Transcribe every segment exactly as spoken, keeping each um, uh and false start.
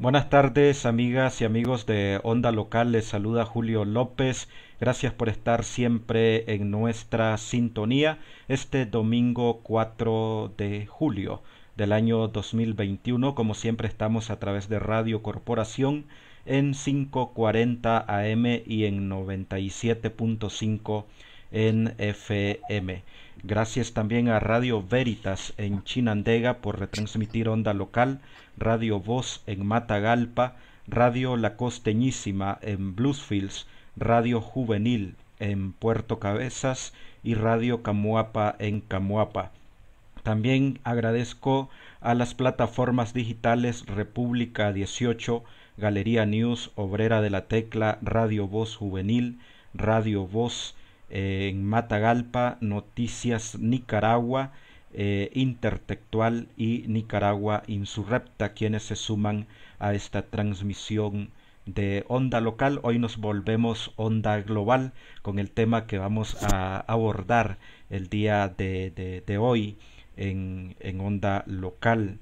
Buenas tardes, amigas y amigos de Onda Local. Les saluda Julio López. Gracias por estar siempre en nuestra sintonía este domingo cuatro de julio del año dos mil veintiuno. Como siempre estamos a través de Radio Corporación en quinientos cuarenta A M y en noventa y siete punto cinco en F M. Gracias también a Radio Veritas en Chinandega por retransmitir Onda Local, Radio Voz en Matagalpa, Radio La Costeñísima en Bluesfields, Radio Juvenil en Puerto Cabezas y Radio Camuapa en Camuapa. También agradezco a las plataformas digitales República dieciocho, Galería News, Obrera de la Tecla, Radio Voz Juvenil, Radio Voz eh, en Matagalpa, Noticias Nicaragua, eh, Intertextual y Nicaragua Insurrecta, quienes se suman a esta transmisión de Onda Local. Hoy nos volvemos Onda Global con el tema que vamos a abordar el día de, de, de hoy en, en Onda Local.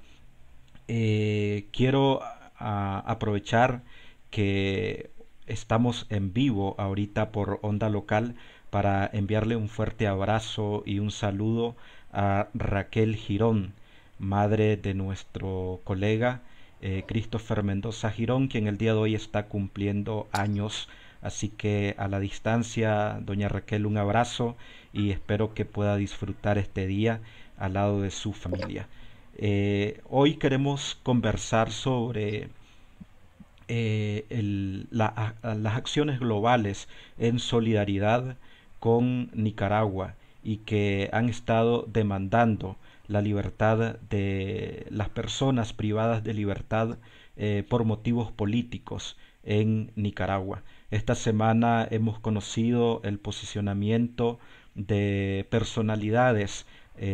Eh, quiero a, aprovechar que estamos en vivo ahorita por Onda Local para enviarle un fuerte abrazo y un saludo a Raquel Girón, madre de nuestro colega eh, Christopher Mendoza Girón, quien el día de hoy está cumpliendo años. Así que a la distancia, doña Raquel, un abrazo y espero que pueda disfrutar este día al lado de su familia. Eh, hoy queremos conversar sobre eh, el, la, las acciones globales en solidaridad con Nicaragua y que han estado demandando la libertad de las personas privadas de libertad eh, por motivos políticos en Nicaragua. Esta semana hemos conocido el posicionamiento de personalidades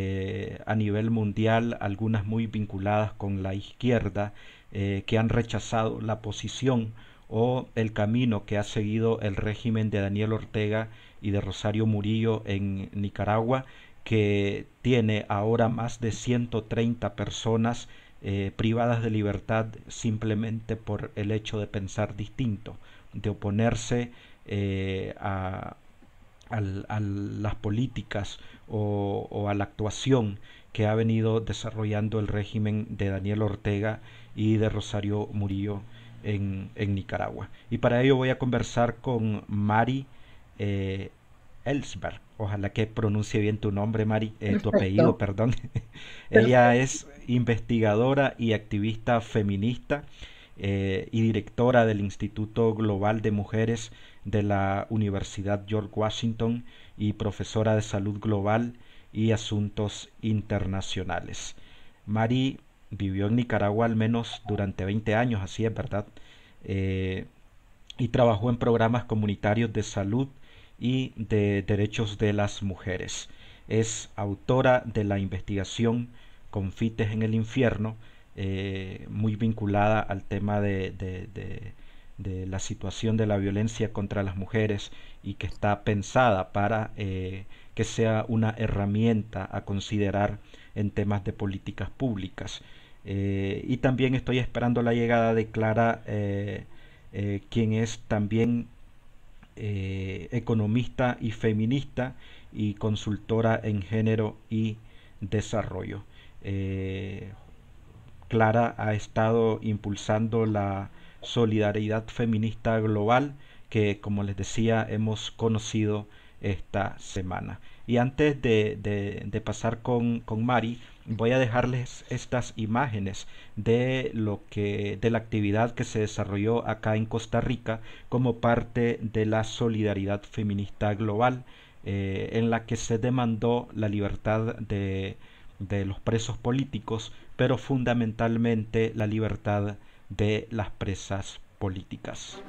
eh, a nivel mundial, algunas muy vinculadas con la izquierda, eh, que han rechazado la posición o el camino que ha seguido el régimen de Daniel Ortega y de Rosario Murillo en Nicaragua, que tiene ahora más de ciento treinta personas eh, privadas de libertad simplemente por el hecho de pensar distinto, de oponerse eh, a, a, a las políticas o, o a la actuación que ha venido desarrollando el régimen de Daniel Ortega y de Rosario Murillo en, en Nicaragua. Y para ello voy a conversar con Mari eh, Ellsberg. Ojalá que pronuncie bien tu nombre, Mari, eh, tu apellido, perdón. Ella es investigadora y activista feminista eh, y directora del Instituto Global de Mujeres de la Universidad George Washington y profesora de Salud Global y Asuntos Internacionales. Mari vivió en Nicaragua al menos durante veinte años, así es verdad, eh, y trabajó en programas comunitarios de salud y de derechos de las mujeres. Es autora de la investigación Confites en el Infierno, eh, muy vinculada al tema de, de, de, de la situación de la violencia contra las mujeres y que está pensada para eh, que sea una herramienta a considerar en temas de políticas públicas. Eh, y también estoy esperando la llegada de Clara, eh, eh, quien es también eh, economista y feminista y consultora en género y desarrollo. Eh, Clara ha estado impulsando la solidaridad feminista global que, como les decía, hemos conocido esta semana. Y antes de, de, de pasar con, con Mari, voy a dejarles estas imágenes de lo que de la actividad que se desarrolló acá en Costa Rica como parte de la solidaridad feminista global, eh, en la que se demandó la libertad de, de los presos políticos, pero fundamentalmente la libertad de las presas políticas.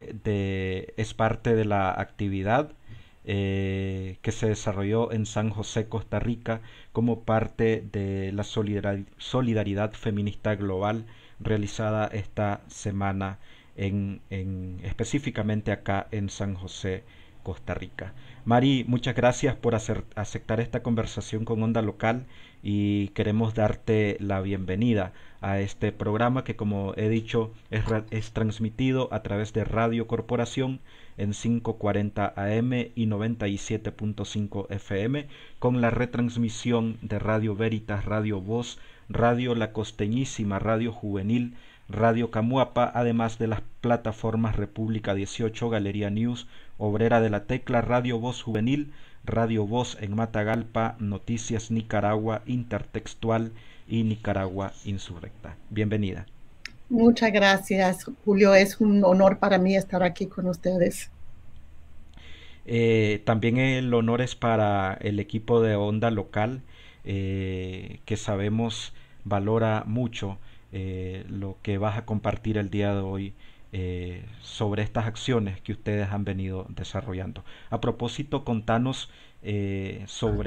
de, es parte de la actividad eh, que se desarrolló en San José, Costa Rica, como parte de la solidar- solidaridad feminista global realizada esta semana en, en- específicamente acá en San José, Costa Rica. Mari, muchas gracias por hacer- aceptar esta conversación con Onda Local y queremos darte la bienvenida a este programa que, como he dicho, es, ra- es transmitido a través de Radio Corporación en quinientos cuarenta A M y noventa y siete punto cinco F M, con la retransmisión de Radio Veritas, Radio Voz, Radio La Costeñísima, Radio Juvenil, Radio Camuapa, además de las plataformas República dieciocho, Galería News, Obrera de la Tecla, Radio Voz Juvenil, Radio Voz en Matagalpa, Noticias Nicaragua, Intertextual y Nicaragua Insurrecta. Bienvenida. Muchas gracias, Julio. Es un honor para mí estar aquí con ustedes. Eh, también el honor es para el equipo de Onda Local, eh, que sabemos valora mucho eh, lo que vas a compartir el día de hoy eh, sobre estas acciones que ustedes han venido desarrollando. A propósito, contanos eh,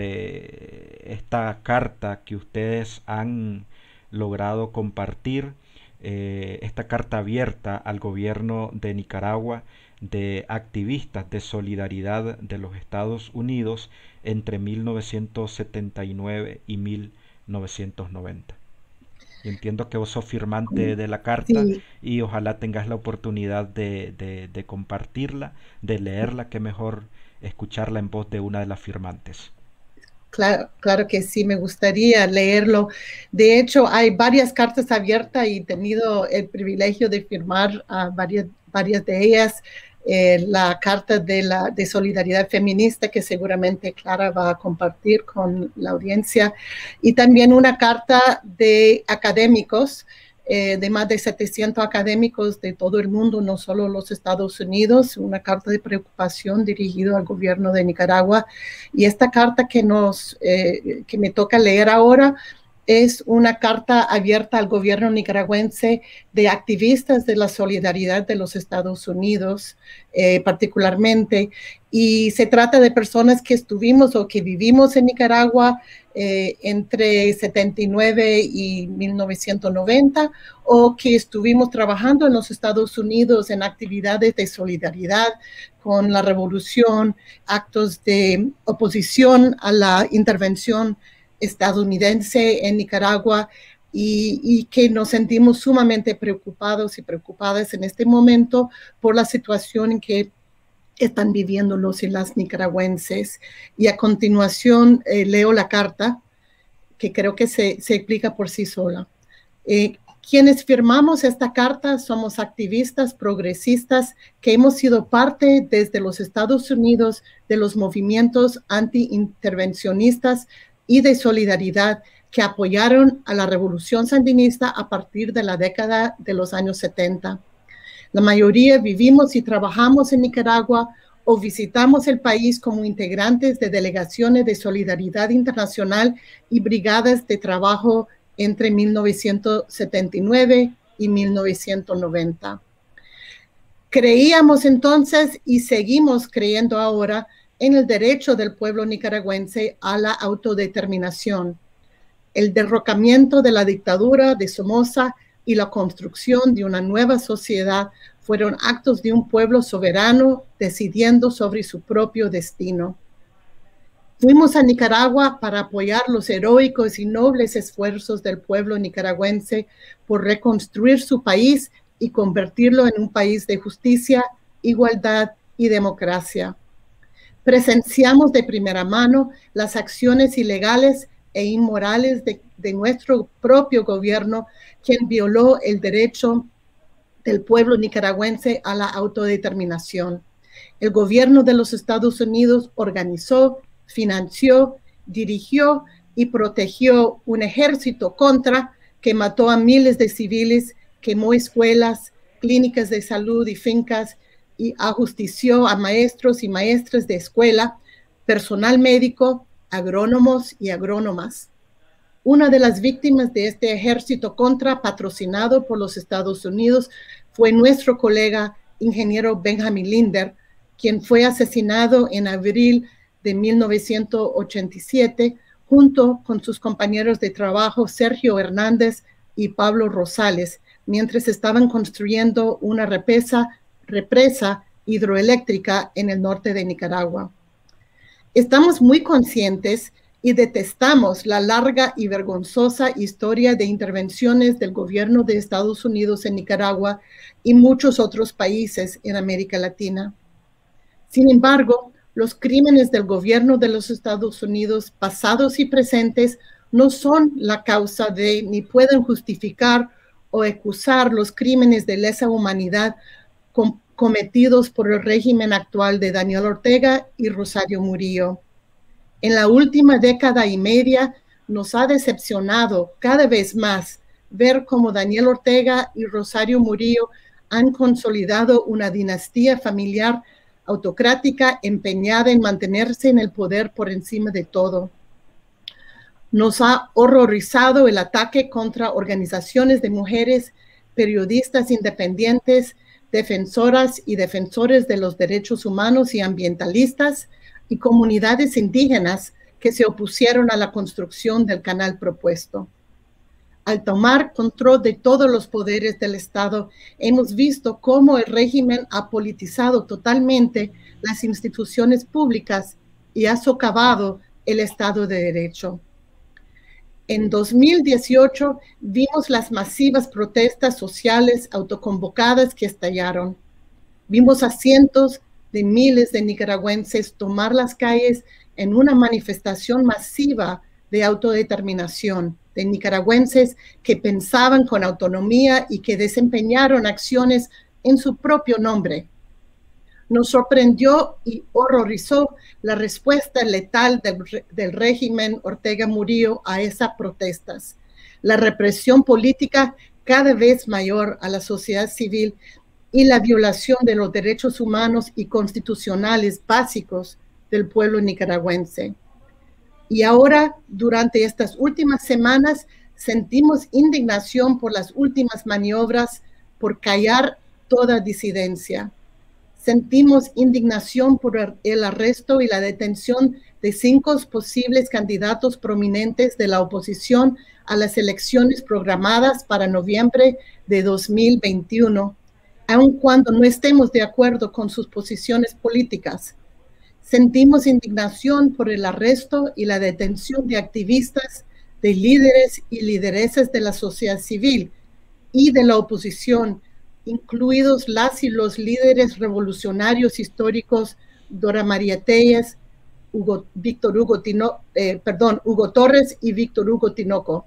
sobre esta carta que ustedes han logrado compartir, eh, esta carta abierta al gobierno de Nicaragua de activistas de solidaridad de los Estados Unidos entre mil novecientos setenta y nueve y mil novecientos noventa. Y entiendo que vos sos firmante de la carta Sí, y ojalá tengas la oportunidad de, de, de compartirla, de leerla, que mejor escucharla en voz de una de las firmantes. claro, claro que sí, me gustaría leerlo. De hecho, hay varias cartas abiertas y he tenido el privilegio de firmar uh, varias, varias de ellas. Eh, la carta de, la, de solidaridad feminista que seguramente Clara va a compartir con la audiencia, y también una carta de académicos, eh, de más de setecientos académicos de todo el mundo, no solo los Estados Unidos, una carta de preocupación dirigida al gobierno de Nicaragua. Y esta carta que, nos, eh, que me toca leer ahora es una carta abierta al gobierno nicaragüense de activistas de la solidaridad de los Estados Unidos, eh, particularmente, y se trata de personas que estuvimos o que vivimos en Nicaragua eh, entre setenta y nueve y mil novecientos noventa, o que estuvimos trabajando en los Estados Unidos en actividades de solidaridad con la revolución, actos de oposición a la intervención estadounidense en Nicaragua, y, y que nos sentimos sumamente preocupados y preocupadas en este momento por la situación en que están viviendo los y las nicaragüenses. Y a continuación eh, leo la carta, que creo que se, se explica por sí sola. Eh, quienes firmamos esta carta somos activistas progresistas que hemos sido parte desde los Estados Unidos de los movimientos anti-intervencionistas y de solidaridad que apoyaron a la revolución sandinista a partir de la década de los años setenta. La mayoría vivimos y trabajamos en Nicaragua o visitamos el país como integrantes de delegaciones de solidaridad internacional y brigadas de trabajo entre mil novecientos setenta y nueve y mil novecientos noventa. Creíamos entonces y seguimos creyendo ahora en el derecho del pueblo nicaragüense a la autodeterminación, el derrocamiento de la dictadura de Somoza y la construcción de una nueva sociedad fueron actos de un pueblo soberano decidiendo sobre su propio destino. Fuimos a Nicaragua para apoyar los heroicos y nobles esfuerzos del pueblo nicaragüense por reconstruir su país y convertirlo en un país de justicia, igualdad y democracia. Presenciamos de primera mano las acciones ilegales e inmorales de, de nuestro propio gobierno, quien violó el derecho del pueblo nicaragüense a la autodeterminación. El gobierno de los Estados Unidos organizó, financió, dirigió y protegió un ejército contra que mató a miles de civiles, quemó escuelas, clínicas de salud y fincas, y ajustició a maestros y maestras de escuela, personal médico, agrónomos y agrónomas. Una de las víctimas de este ejército contra, patrocinado por los Estados Unidos, fue nuestro colega ingeniero Benjamin Linder, quien fue asesinado en abril de mil novecientos ochenta y siete, junto con sus compañeros de trabajo Sergio Hernández y Pablo Rosales, mientras estaban construyendo una represa, represa hidroeléctrica en el norte de Nicaragua. Estamos muy conscientes y detestamos la larga y vergonzosa historia de intervenciones del gobierno de Estados Unidos en Nicaragua y muchos otros países en América Latina. Sin embargo, los crímenes del gobierno de los Estados Unidos, pasados y presentes, no son la causa de ni pueden justificar o excusar los crímenes de lesa humanidad com cometidos por el régimen actual de Daniel Ortega y Rosario Murillo. En la última década y media nos ha decepcionado cada vez más ver cómo Daniel Ortega y Rosario Murillo han consolidado una dinastía familiar autocrática empeñada en mantenerse en el poder por encima de todo. Nos ha horrorizado el ataque contra organizaciones de mujeres, periodistas independientes, defensoras y defensores de los derechos humanos y ambientalistas, y comunidades indígenas que se opusieron a la construcción del canal propuesto. Al tomar control de todos los poderes del Estado, hemos visto cómo el régimen ha politizado totalmente las instituciones públicas y ha socavado el Estado de Derecho. En dos mil dieciocho vimos las masivas protestas sociales autoconvocadas que estallaron. Vimos a cientos de miles de nicaragüenses tomar las calles en una manifestación masiva de autodeterminación, de nicaragüenses que pensaban con autonomía y que desempeñaron acciones en su propio nombre. Nos sorprendió y horrorizó la respuesta letal del, del régimen Ortega Murillo a esas protestas, la represión política cada vez mayor a la sociedad civil y la violación de los derechos humanos y constitucionales básicos del pueblo nicaragüense. Y ahora, durante estas últimas semanas, sentimos indignación por las últimas maniobras por callar toda disidencia. Sentimos indignación por el arresto y la detención de cinco posibles candidatos prominentes de la oposición a las elecciones programadas para noviembre de dos mil veintiuno. Aun cuando no estemos de acuerdo con sus posiciones políticas. Sentimos indignación por el arresto y la detención de activistas, de líderes y lideresas de la sociedad civil y de la oposición, incluidos las y los líderes revolucionarios históricos Dora María Tellez, Hugo, Víctor Hugo, Tino, eh, perdón, Hugo Torres y Víctor Hugo Tinoco.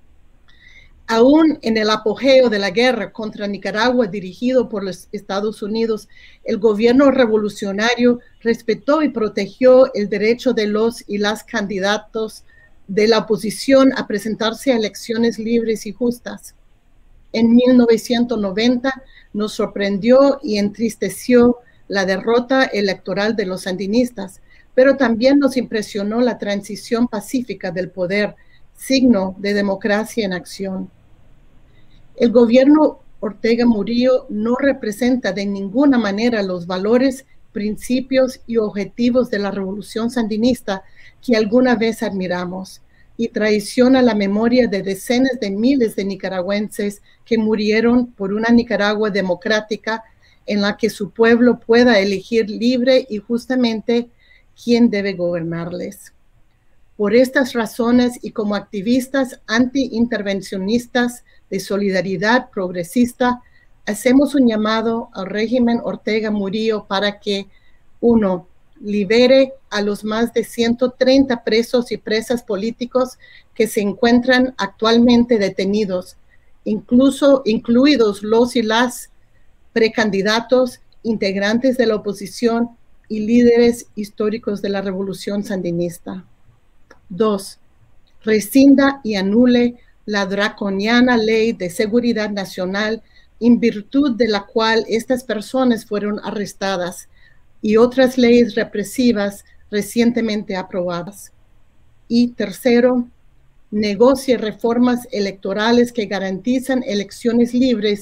Aún en el apogeo de la guerra contra Nicaragua dirigido por los Estados Unidos, el gobierno revolucionario respetó y protegió el derecho de los y las candidatos de la oposición a presentarse a elecciones libres y justas. En mil novecientos noventa nos sorprendió y entristeció la derrota electoral de los sandinistas, pero también nos impresionó la transición pacífica del poder, signo de democracia en acción. El gobierno Ortega Murillo no representa de ninguna manera los valores, principios y objetivos de la revolución sandinista que alguna vez admiramos y traiciona la memoria de decenas de miles de nicaragüenses que murieron por una Nicaragua democrática en la que su pueblo pueda elegir libre y justamente quién debe gobernarles. Por estas razones y como activistas anti-intervencionistas de solidaridad progresista, hacemos un llamado al régimen Ortega Murillo para que, uno, libere a los más de ciento treinta presos y presas políticos que se encuentran actualmente detenidos, incluso incluidos los y las precandidatos, integrantes de la oposición y líderes históricos de la revolución sandinista. Dos, rescinda y anule la draconiana ley de seguridad nacional en virtud de la cual estas personas fueron arrestadas y otras leyes represivas recientemente aprobadas. Y tercero, negocie reformas electorales que garantizan elecciones libres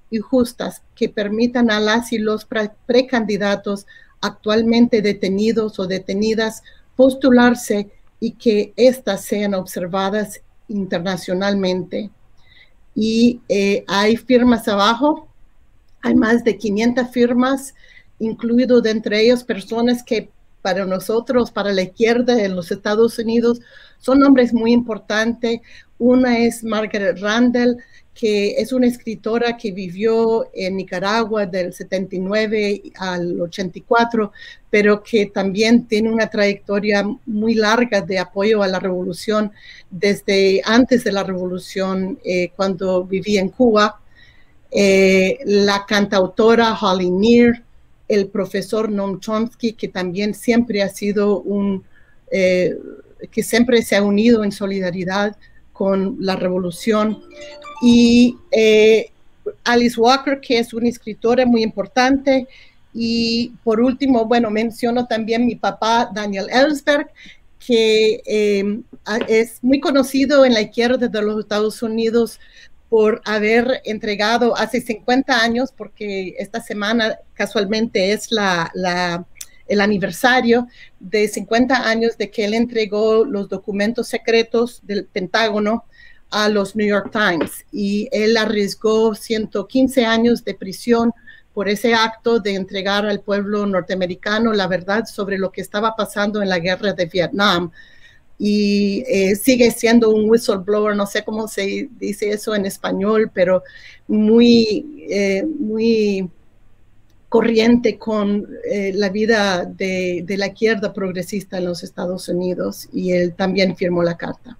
y justas que permitan a las y los pre precandidatos actualmente detenidos o detenidas postularse y que éstas sean observadas internacionalmente. Y eh, hay firmas abajo, hay más de quinientas firmas, incluido de entre ellos personas que para nosotros, para la izquierda en los Estados Unidos, son nombres muy importantes. Una es Margaret Randall, que es una escritora que vivió en Nicaragua del setenta y nueve al ochenta y cuatro, pero que también tiene una trayectoria muy larga de apoyo a la revolución desde antes de la revolución, eh, cuando vivía en Cuba. Eh, la cantautora Holly Near, el profesor Noam Chomsky, que también siempre ha sido un, eh, que siempre se ha unido en solidaridad con la revolución, y eh, Alice Walker, que es una escritora muy importante, y por último, bueno, menciono también mi papá, Daniel Ellsberg, que eh, es muy conocido en la izquierda de los Estados Unidos por haber entregado hace cincuenta años, porque esta semana casualmente es la, la, el aniversario de cincuenta años de que él entregó los documentos secretos del Pentágono a los New York Times, y él arriesgó ciento quince años de prisión por ese acto de entregar al pueblo norteamericano la verdad sobre lo que estaba pasando en la guerra de Vietnam. Y eh, sigue siendo un whistleblower, no sé cómo se dice eso en español, pero muy, eh, muy corriente con eh, la vida de, de la izquierda progresista en los Estados Unidos, y él también firmó la carta.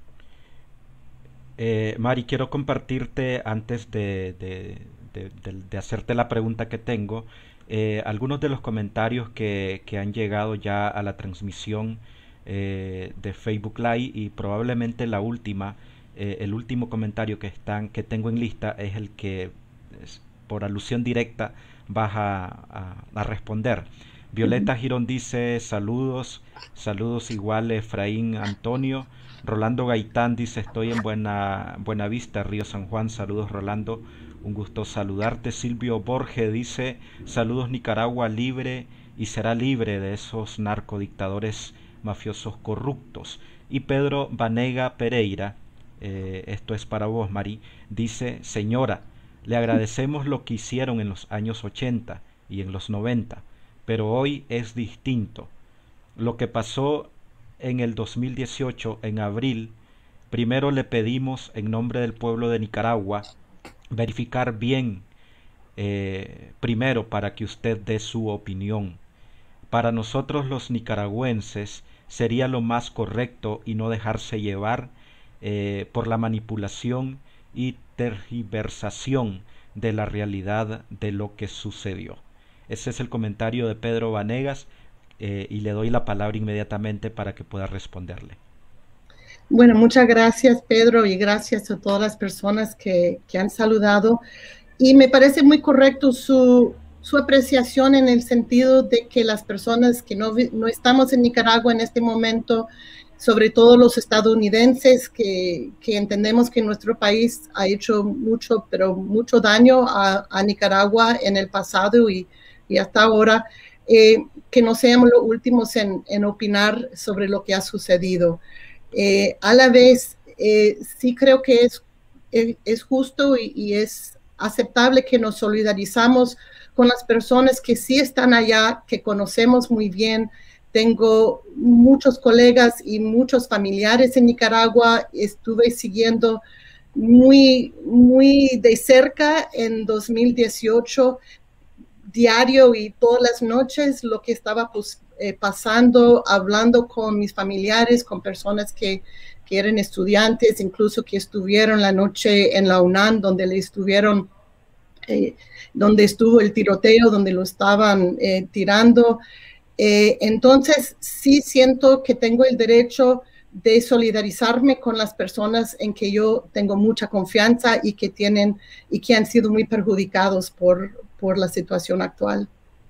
Eh, Mari, quiero compartirte antes de, de, de, de, de hacerte la pregunta que tengo, eh, algunos de los comentarios que, que han llegado ya a la transmisión eh, de Facebook Live, y probablemente la última, eh, el último comentario que, están, que tengo en lista es el que es, por alusión directa vas a, a, a responder. Violeta Girón dice saludos, saludos igual Efraín Antonio. Rolando Gaitán dice estoy en Buena, Buena Vista, Río San Juan, saludos Rolando, un gusto saludarte. Silvio Borges dice saludos Nicaragua libre y será libre de esos narcodictadores mafiosos corruptos. Y Pedro Vanega Pereira, eh, esto es para vos Mari, dice señora, le agradecemos lo que hicieron en los años ochenta y en los noventa, pero hoy es distinto. Lo que pasó en el dos mil dieciocho, en abril, primero le pedimos en nombre del pueblo de Nicaragua verificar bien, eh, primero para que usted dé su opinión. Para nosotros los nicaragüenses sería lo más correcto y no dejarse llevar eh, por la manipulación y tergiversación de la realidad de lo que sucedió. Ese es el comentario de Pedro Vanegas. Eh, y le doy la palabra inmediatamente para que pueda responderle. Bueno, muchas gracias Pedro, y gracias a todas las personas que, que han saludado, y me parece muy correcto su, su apreciación en el sentido de que las personas que no, no estamos en Nicaragua en este momento, sobre todo los estadounidenses, que, que entendemos que nuestro país ha hecho mucho, pero mucho daño a, a Nicaragua en el pasado y, y hasta ahora, eh, que no seamos los últimos en, en opinar sobre lo que ha sucedido. Eh, a la vez, eh, sí creo que es, es, es justo y, y es aceptable que nos solidarizamos con las personas que sí están allá, que conocemos muy bien. Tengo muchos colegas y muchos familiares en Nicaragua. Estuve siguiendo muy, muy de cerca en dos mil dieciocho, diario y todas las noches, lo que estaba pues, eh, pasando, hablando con mis familiares, con personas que, que eran estudiantes, incluso que estuvieron la noche en la UNAM, donde le estuvieron, eh, donde estuvo el tiroteo, donde lo estaban eh, tirando. Eh, entonces, sí siento que tengo el derecho de solidarizarme con las personas en que yo tengo mucha confianza y que tienen y que han sido muy perjudicados por, por la situación actual.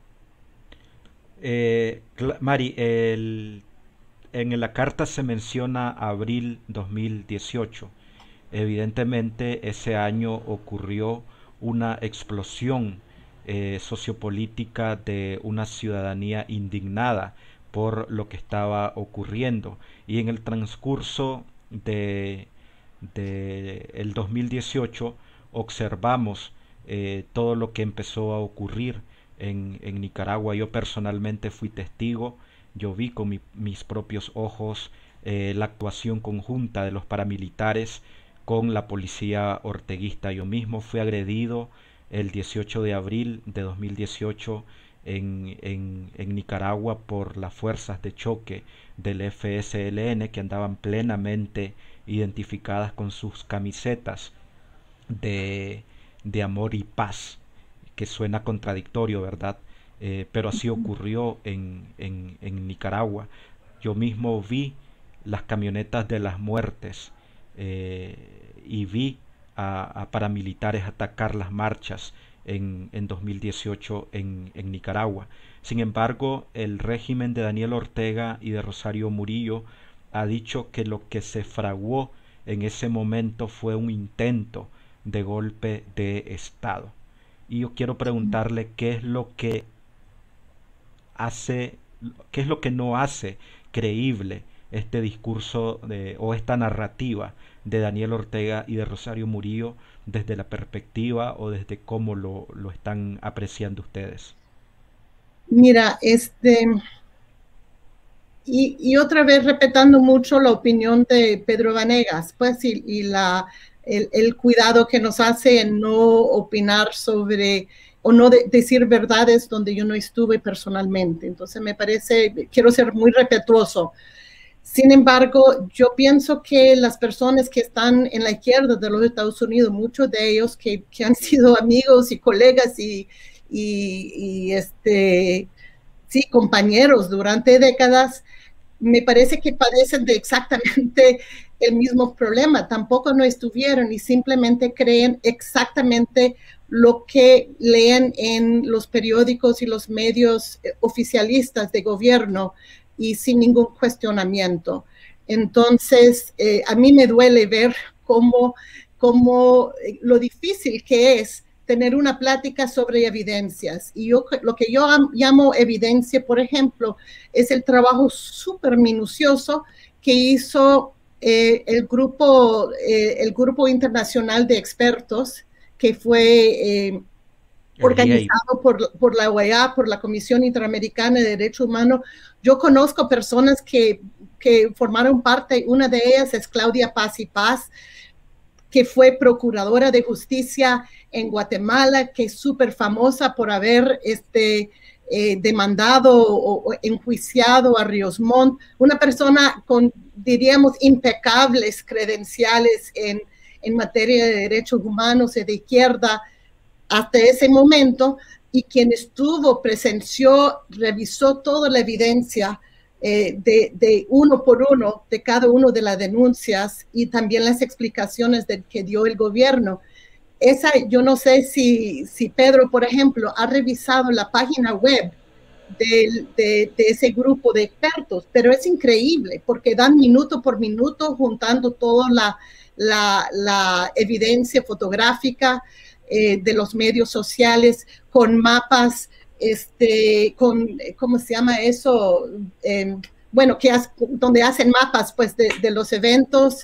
Eh, Mari, el, en la carta se menciona abril dos mil dieciocho. Evidentemente ese año ocurrió una explosión eh, sociopolítica de una ciudadanía indignada por lo que estaba ocurriendo. Y en el transcurso de, de el dos mil dieciocho observamos eh, todo lo que empezó a ocurrir en, en Nicaragua. Yo personalmente fui testigo, yo vi con mi, mis propios ojos eh, la actuación conjunta de los paramilitares con la policía orteguista. Yo mismo fui agredido el dieciocho de abril de dos mil dieciocho en, en, en Nicaragua por las fuerzas de choque del F S L N, que andaban plenamente identificadas con sus camisetas de, de amor y paz, que suena contradictorio, ¿verdad? Eh, pero así ocurrió en, en, en Nicaragua. Yo mismo vi las camionetas de las muertes eh, y vi a, a paramilitares atacar las marchas en, en dos mil dieciocho en, en Nicaragua. Sin embargo, el régimen de Daniel Ortega y de Rosario Murillo ha dicho que lo que se fraguó en ese momento fue un intento de golpe de Estado. Y yo quiero preguntarle qué es lo que hace, qué es lo que no hace creíble este discurso de, o esta narrativa de Daniel Ortega y de Rosario Murillo desde la perspectiva o desde cómo lo, lo están apreciando ustedes. Mira, este, y, y otra vez respetando mucho la opinión de Pedro Vanegas, pues, y, y la, el, el cuidado que nos hace en no opinar sobre o no de, decir verdades donde yo no estuve personalmente. Entonces me parece, quiero ser muy respetuoso. Sin embargo, yo pienso que las personas que están en la izquierda de los Estados Unidos, muchos de ellos que, que han sido amigos y colegas y, y, y este, sí, compañeros durante décadas, me parece que padecen de exactamente el mismo problema. Tampoco no estuvieron y simplemente creen exactamente lo que leen en los periódicos y los medios oficialistas de gobierno y sin ningún cuestionamiento. Entonces, eh, a mí me duele ver cómo, cómo lo difícil que es tener una plática sobre evidencias. Y yo, lo que yo llamo evidencia, por ejemplo, es el trabajo súper minucioso que hizo eh, el, grupo, eh, el Grupo Internacional de Expertos, que fue eh, organizado por, por la O E A, por la Comisión Interamericana de Derechos Humanos. Yo conozco personas que, que formaron parte, una de ellas es Claudia Paz y Paz, que fue procuradora de justicia en Guatemala, que es súper famosa por haber este, eh, demandado o, o enjuiciado a Ríos Montt, una persona con, diríamos, impecables credenciales en, en materia de derechos humanos y de izquierda hasta ese momento, y quien estuvo, presenció, revisó toda la evidencia eh, de, de uno por uno de cada una de las denuncias y también las explicaciones de, que dio el gobierno. Esa, yo no sé si, si Pedro, por ejemplo, ha revisado la página web de, de, de ese grupo de expertos, pero es increíble porque dan minuto por minuto juntando toda la, la, la evidencia fotográfica eh, de los medios sociales con mapas, este, con, ¿cómo se llama eso? Eh, bueno, que has, donde hacen mapas pues de, de los eventos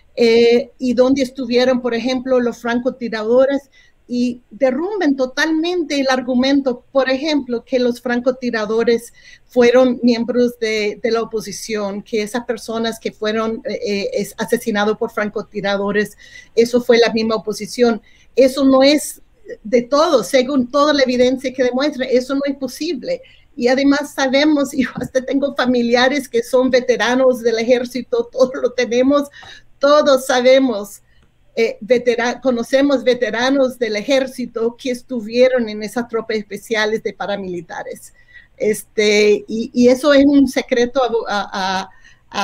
eh, y donde estuvieron, por ejemplo, los francotiradores, y derrumben totalmente el argumento, por ejemplo, que los francotiradores fueron miembros de, de la oposición, que esas personas que fueron eh, asesinados por francotiradores, eso fue la misma oposición. Eso no es de todo, según toda la evidencia que demuestra, eso no es posible. Y además sabemos, yo hasta tengo familiares que son veteranos del ejército, todos lo tenemos, todos sabemos. Eh, vetera conocemos veteranos del ejército que estuvieron en esas tropas especiales de paramilitares. Este, y, y eso es un secreto a, a,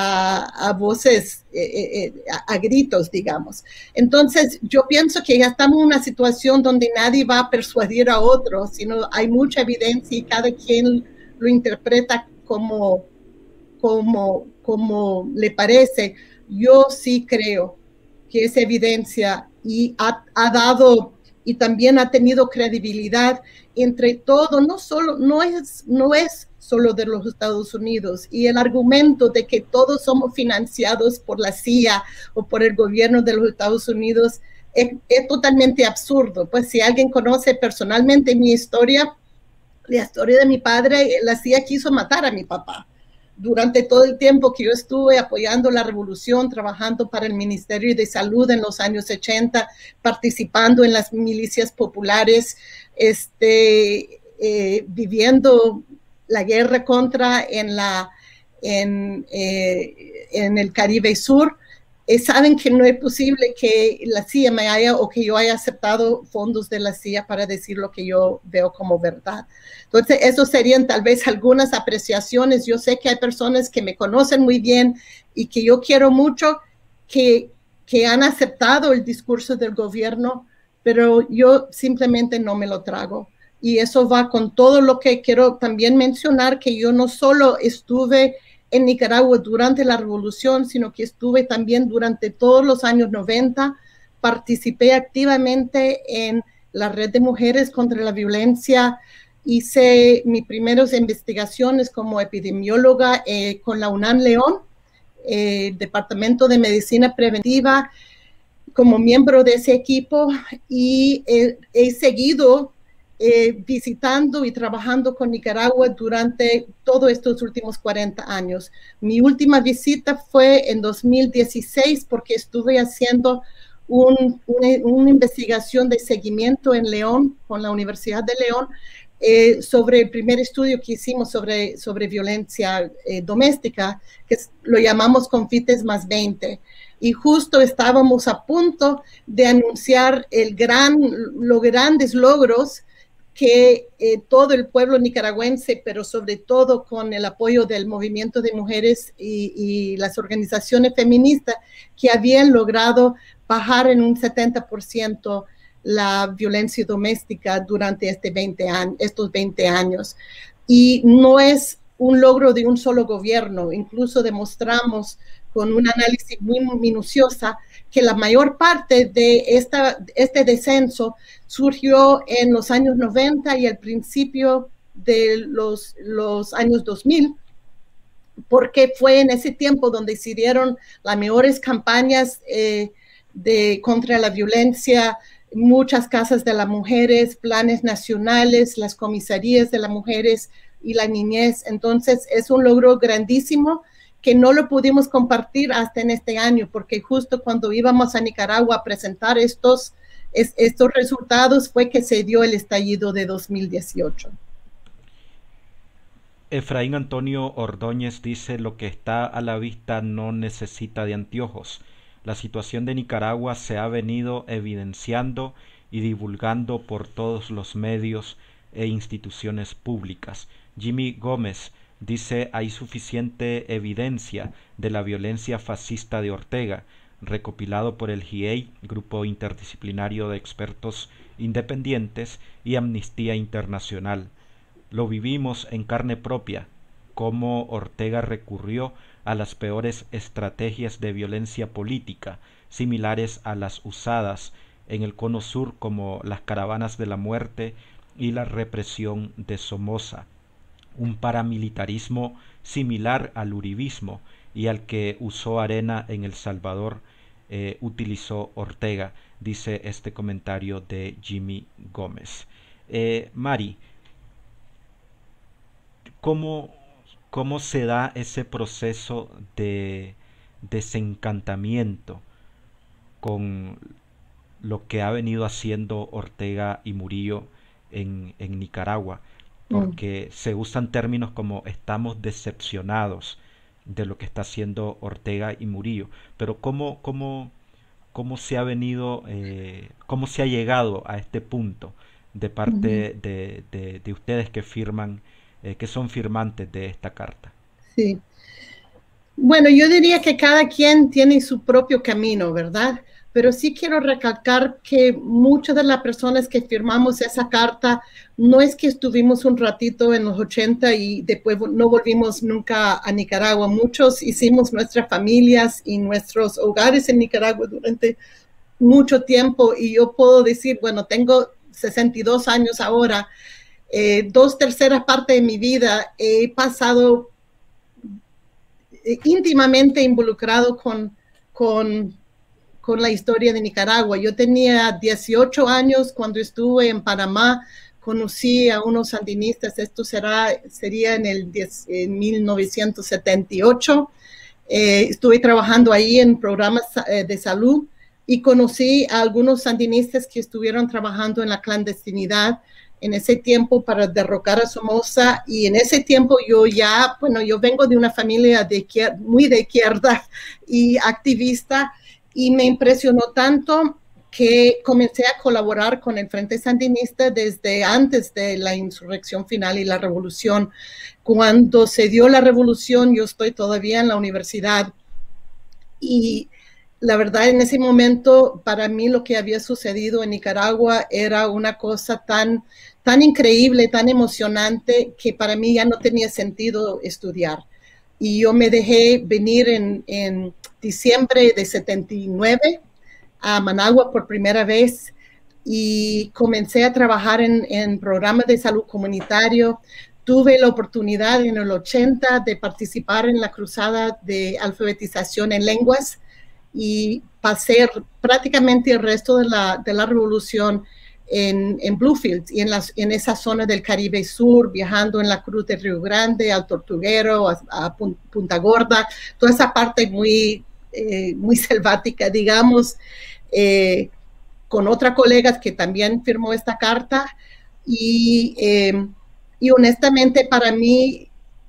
a, a voces, eh, eh, a, a gritos, digamos. Entonces, yo pienso que ya estamos en una situación donde nadie va a persuadir a otro, sino hay mucha evidencia y cada quien lo interpreta como, como, como le parece. Yo sí creo que es evidencia y ha, ha dado y también ha tenido credibilidad entre todo, no solo, no es, no es solo de los Estados Unidos, y el argumento de que todos somos financiados por la C I A o por el gobierno de los Estados Unidos es, es totalmente absurdo. Pues si alguien conoce personalmente mi historia, la historia de mi padre, la C I A quiso matar a mi papá. Durante todo el tiempo que yo estuve apoyando la revolución, trabajando para el Ministerio de Salud en los años ochenta, participando en las milicias populares, este, eh, viviendo la guerra contra en, la, en, eh, en el Caribe Sur, eh, saben que no es posible que la C I A me haya o que yo haya aceptado fondos de la C I A para decir lo que yo veo como verdad. Entonces, eso serían tal vez algunas apreciaciones. Yo sé que hay personas que me conocen muy bien y que yo quiero mucho, que, que han aceptado el discurso del gobierno, pero yo simplemente no me lo trago. Y eso va con todo lo que quiero también mencionar, que yo no solo estuve en Nicaragua durante la revolución, sino que estuve también durante todos los años noventa, participé activamente en la red de mujeres contra la violencia, hice mis primeras investigaciones como epidemióloga eh, con la UNAM León, eh, Departamento de Medicina Preventiva, como miembro de ese equipo, y eh, he seguido Eh, visitando y trabajando con Nicaragua durante todos estos últimos cuarenta años. Mi última visita fue en dos mil dieciséis porque estuve haciendo un, una, una investigación de seguimiento en León, con la Universidad de León, eh, sobre el primer estudio que hicimos sobre, sobre violencia eh, doméstica, que es, lo llamamos Confites más veinte. Y justo estábamos a punto de anunciar el gran, los grandes logros que eh, todo el pueblo nicaragüense, pero sobre todo con el apoyo del movimiento de mujeres y, y las organizaciones feministas, que habían logrado bajar en un setenta por ciento la violencia doméstica durante este veinte años, estos veinte años. Y no es un logro de un solo gobierno, incluso demostramos con un análisis muy minuciosa que la mayor parte de esta, este descenso surgió en los años noventa y al principio de los, los años dos mil, porque fue en ese tiempo donde se dieron las mejores campañas eh, de, contra la violencia, muchas casas de las mujeres, planes nacionales, las comisarías de las mujeres y la niñez. Entonces es un logro grandísimo que no lo pudimos compartir hasta en este año, porque justo cuando íbamos a Nicaragua a presentar estos, es, estos resultados fue que se dio el estallido de dos mil dieciocho. Efraín Antonio Ordóñez dice: lo que está a la vista no necesita de anteojos. La situación de Nicaragua se ha venido evidenciando y divulgando por todos los medios e instituciones públicas. Jimmy Gómez dice: hay suficiente evidencia de la violencia fascista de Ortega, recopilado por el G I E I, Grupo Interdisciplinario de Expertos Independientes, y Amnistía Internacional. Lo vivimos en carne propia, cómo Ortega recurrió a las peores estrategias de violencia política, similares a las usadas en el Cono Sur, como las caravanas de la muerte y la represión de Somoza. Un paramilitarismo similar al uribismo y al que usó Arena en El Salvador, eh, utilizó Ortega, dice este comentario de Jimmy Gómez. Eh, Mari, ¿cómo, ¿cómo se da ese proceso de desencantamiento con lo que ha venido haciendo Ortega y Murillo en, en Nicaragua? Porque mm. se usan términos como estamos decepcionados de lo que está haciendo Ortega y Murillo, pero ¿cómo, cómo, cómo se ha venido, eh, cómo se ha llegado a este punto de parte uh-huh. de, de, de ustedes que firman, eh, que son firmantes de esta carta? Sí. Bueno, yo diría que cada quien tiene su propio camino, ¿verdad? Pero sí quiero recalcar que muchas de las personas que firmamos esa carta no es que estuvimos un ratito en los ochenta y después no volvimos nunca a Nicaragua. Muchos hicimos nuestras familias y nuestros hogares en Nicaragua durante mucho tiempo y yo puedo decir, bueno, tengo sesenta y dos años ahora, eh, dos terceras partes de mi vida he pasado eh, íntimamente involucrado con, con, con la historia de Nicaragua. Yo tenía dieciocho años cuando estuve en Panamá, conocí a unos sandinistas, esto será, sería en, el diez, en mil novecientos setenta y ocho, eh, estuve trabajando ahí en programas eh, de salud y conocí a algunos sandinistas que estuvieron trabajando en la clandestinidad en ese tiempo para derrocar a Somoza, y en ese tiempo yo ya, bueno, yo vengo de una familia de izquierda, muy de izquierda y activista, y me impresionó tanto que comencé a colaborar con el Frente Sandinista desde antes de la insurrección final y la revolución. Cuando se dio la revolución, yo estoy todavía en la universidad, y la verdad, en ese momento, para mí lo que había sucedido en Nicaragua era una cosa tan, tan increíble, tan emocionante, que para mí ya no tenía sentido estudiar. Y yo me dejé venir en, en diciembre de setenta y nueve a Managua por primera vez y comencé a trabajar en, en programas de salud comunitario. Tuve la oportunidad en el ochenta de participar en la cruzada de alfabetización en lenguas, y pasé prácticamente el resto de la, de la revolución en, en Bluefields y en, las, en esa zona del Caribe Sur, viajando en la Cruz de Río Grande, al Tortuguero, a, a Punta Gorda, toda esa parte muy, eh, muy selvática, digamos, eh, con otra colega que también firmó esta carta, y, eh, y honestamente para mí,